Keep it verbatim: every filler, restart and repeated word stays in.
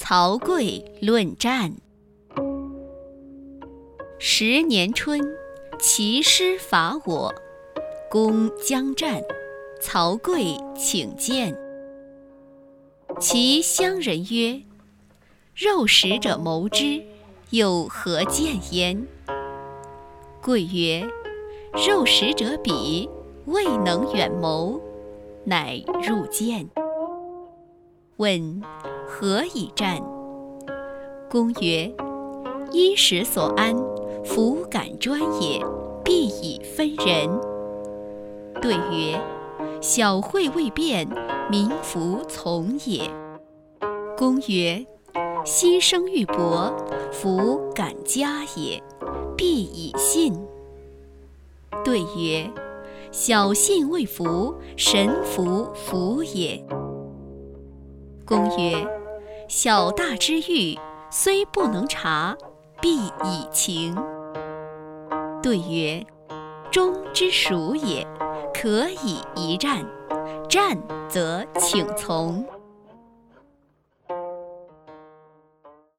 曹刿论战。十年春，齐师伐我，公将战，曹刿请见。其乡人曰：肉食者谋之，又何见焉？刿曰：肉食者鄙，未能远谋，乃入见。问何以战？公曰：衣食所安，弗敢专也，必以分人。对曰：小惠未变，民弗从也。公曰：牺牲玉帛，弗敢加也，必以信。对曰：小信未服，神弗服也。公曰：小大之欲，虽不能察，必以情。对曰：忠之属也，可以一战，战则请从。